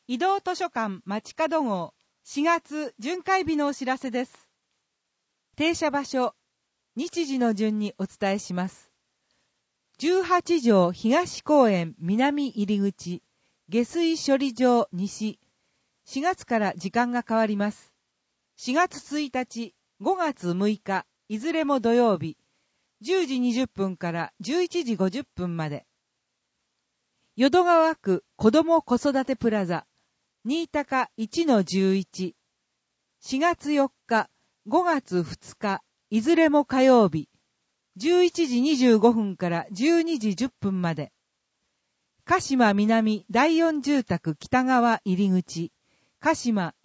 移動図書館街角号4月巡回日のお知らせです。停車場所、日時の順にお伝えします。18条東公園南入口、下水処理場西、4月から時間が変わります。4月1日、5月6日、いずれも土曜日、10時20分から11時50分まで。淀川区子ども子育てプラザ、新高 1-11、4月4日、5月2日、いずれも火曜日、11時25分から12時10分まで。鹿島南第4住宅北側入口、鹿島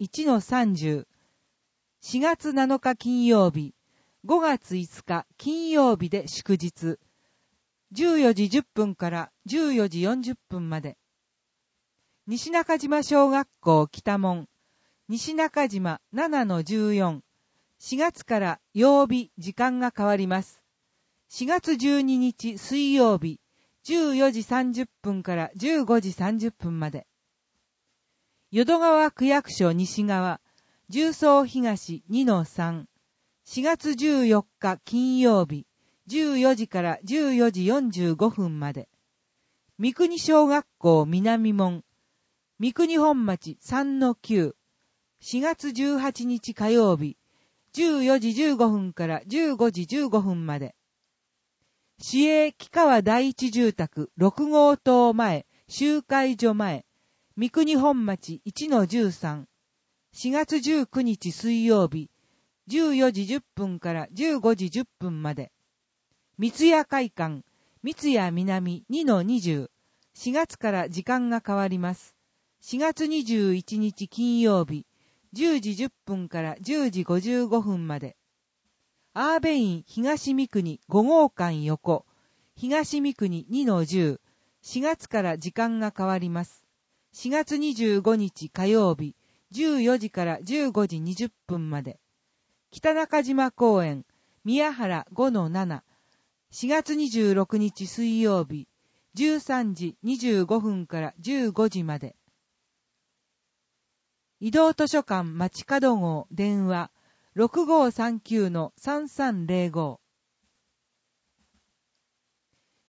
1-30、4月7日金曜日、5月5日金曜日で祝日、14時10分から14時40分まで。西中島小学校北門、西中島 7-14、4月から曜日時間が変わります。4月12日水曜日、14時30分から15時30分まで。淀川区役所西側、重曹東 2-3、4月14日金曜日、14時から14時45分まで。三国小学校南門、三国本町 3-9、4月18日火曜日、14時15分から15時15分まで。市営木川第一住宅6号棟前、集会所前、三国本町 1-13、4月19日水曜日、14時10分から15時10分まで。三ツ谷会館、三ツ谷南 2-20、4月から時間が変わります。4月21日金曜日、10時10分から10時55分まで。アーベイン東三国5号館横、東三国 2-10、4月から時間が変わります。4月25日火曜日、14時から15時20分まで。北中島公園、宮原 5-7、4月26日水曜日、13時25分から15時まで。移動図書館街角号電話 6539-3305